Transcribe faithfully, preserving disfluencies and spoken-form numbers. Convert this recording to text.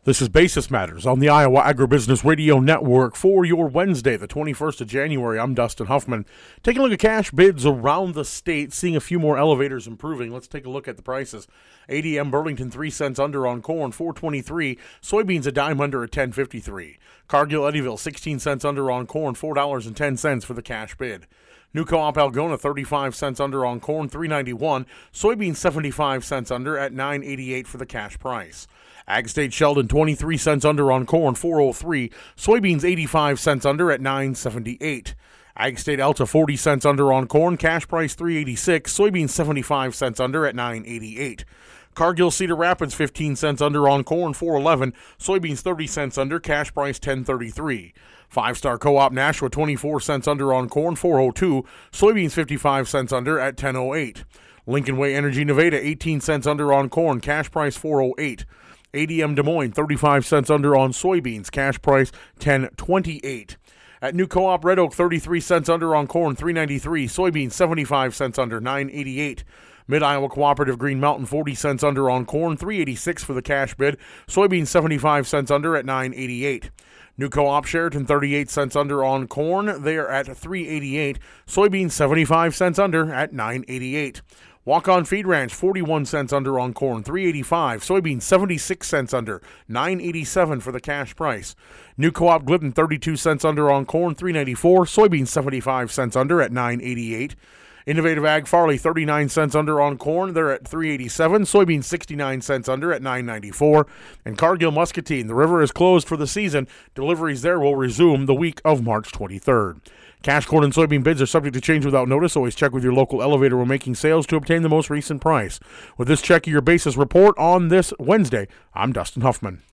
This is Basis Matters on the Iowa Agribusiness Radio Network for your Wednesday, the twenty-first of January. I'm Dustin Huffman. Taking a look at cash bids around the state, seeing a few more elevators improving. Let's take a look at the prices. A D M Burlington, three cents under on corn, four twenty-three. Soybeans a dime under at ten fifty-three. Cargill Eddyville, sixteen cents under on corn, four dollars and ten cents for the cash bid. New Co-op Algona, thirty-five cents under on corn, three ninety-one. Soybeans, seventy-five cents under at nine eighty-eight for the cash price. Ag State Sheldon, twenty-three cents under on corn, four oh three. Soybeans, eighty-five cents under at nine seventy-eight. Ag State Alta, forty cents under on corn, cash price three eighty-six. Soybeans, seventy-five cents under at nine eighty-eight. Cargill Cedar Rapids, fifteen cents under on corn, four eleven. Soybeans, thirty cents under, cash price ten thirty-three. Five Star Co-op Nashua, twenty-four cents under on corn, four oh two. Soybeans, fifty-five cents under at ten oh eight. Lincoln Way Energy Nevada, eighteen cents under on corn, cash price four oh eight. A D M Des Moines, thirty-five cents under on soybeans, cash price ten twenty-eight. At New Co-op Red Oak, thirty-three cents under on corn, three ninety-three. Soybeans, seventy-five cents under, nine eighty-eight. Mid-Iowa Cooperative Green Mountain, forty cents under on corn, three eighty-six for the cash bid. Soybeans, seventy-five cents under at nine eighty-eight. New Co-op Sheraton, thirty-eight cents under on corn. They are at three eighty-eight. Soybeans, seventy-five cents under at nine eighty-eight. Walk-On Feed Ranch, forty-one cents under on corn, three eighty-five. Soybeans, seventy-six cents under, nine eighty-seven for the cash price. New Co-op Glidden, thirty-two cents under on corn, three ninety-four. Soybeans, seventy-five cents under at nine eighty-eight. Innovative Ag Farley, thirty-nine cents under on corn. They're at three eighty-seven. Soybeans, sixty-nine cents under at nine ninety-four. And Cargill Muscatine, the river is closed for the season. Deliveries there will resume the week of March twenty-third. Cash corn and soybean bids are subject to change without notice. Always check with your local elevator when making sales to obtain the most recent price. With this check of your basis report on this Wednesday, I'm Dustin Huffman.